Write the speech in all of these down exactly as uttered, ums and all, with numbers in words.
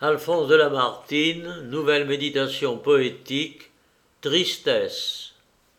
Alphonse de Lamartine, Nouvelle méditation poétique, Tristesse.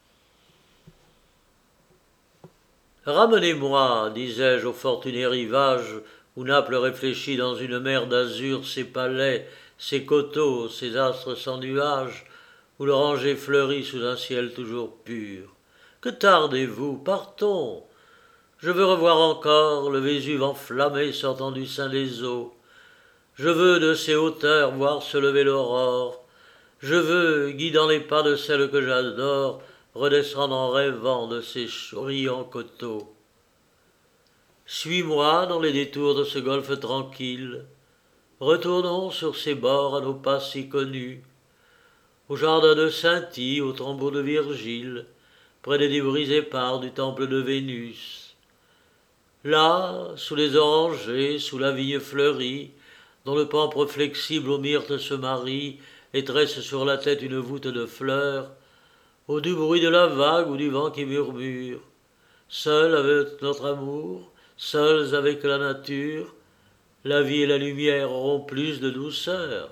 Ramenez-moi, disais-je au fortuné rivage, où Naples réfléchit dans une mer d'azur ses palais, ses coteaux, ses astres sans nuages, où l'oranger fleurit sous un ciel toujours pur. Que tardez-vous? Partons. Je veux revoir encore le Vésuve enflammé sortant du sein des eaux. Je veux de ces hauteurs voir se lever l'aurore. Je veux, guidant les pas de celle que j'adore, redescendre en rêvant de ces brillants coteaux. Suis-moi dans les détours de ce golfe tranquille. Retournons sur ces bords à nos pas si connus, au jardin de Saint-Y, au tombeau de Virgile, près des débris épars du temple de Vénus. Là, sous les orangers, sous la vigne fleurie, dont le pampre flexible aux myrtes se marie et tresse sur la tête une voûte de fleurs, au doux bruit de la vague ou du vent qui murmure, seuls avec notre amour, seuls avec la nature, la vie et la lumière auront plus de douceur.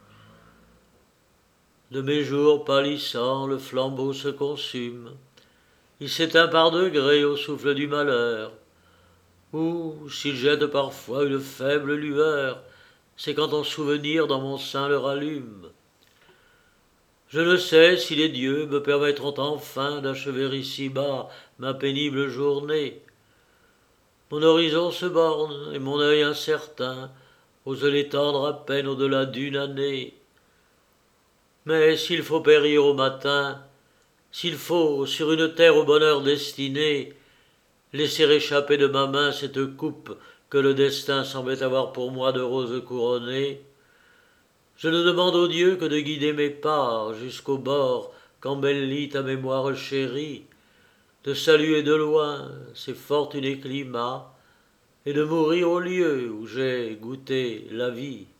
De mes jours pâlissants, le flambeau se consume, il s'éteint par degrés au souffle du malheur, ou, s'il jette parfois une faible lueur, c'est quand ton souvenir dans mon sein le rallume. Je ne sais si les dieux me permettront enfin d'achever ici-bas ma pénible journée. Mon horizon se borne et mon œil incertain ose l'étendre à peine au-delà d'une année. Mais s'il faut périr au matin, s'il faut, sur une terre au bonheur destinée, laisser échapper de ma main cette coupe que le destin semblait avoir pour moi de roses couronnées, je ne demande aux dieux que de guider mes pas jusqu'au bord qu'embellit ta mémoire chérie, de saluer de loin ces fortunés climats et de mourir au lieu où j'ai goûté la vie.